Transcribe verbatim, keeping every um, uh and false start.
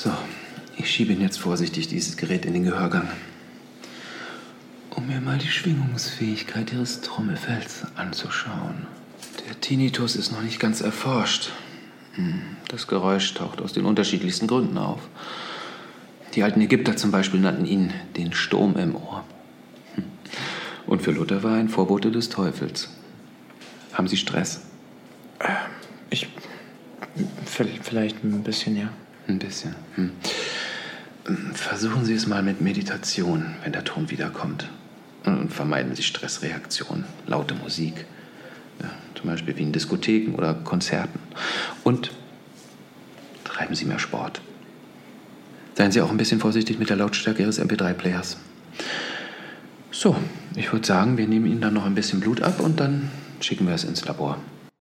So, ich schiebe ihn jetzt vorsichtig dieses Gerät in den Gehörgang, um mir mal die Schwingungsfähigkeit Ihres Trommelfells anzuschauen. Der Tinnitus ist noch nicht ganz erforscht. Das Geräusch taucht aus den unterschiedlichsten Gründen auf. Die alten Ägypter zum Beispiel nannten ihn den Sturm im Ohr. Und für Luther war er ein Vorbote des Teufels. Haben Sie Stress? Ich... vielleicht ein bisschen, ja. Ein bisschen. Hm. Versuchen Sie es mal mit Meditation, wenn der Ton wiederkommt. Und vermeiden Sie Stressreaktionen, laute Musik. Ja, zum Beispiel wie in Diskotheken oder Konzerten. Und treiben Sie mehr Sport. Seien Sie auch ein bisschen vorsichtig mit der Lautstärke Ihres M P drei Players. So, ich würde sagen, wir nehmen Ihnen dann noch ein bisschen Blut ab und dann schicken wir es ins Labor.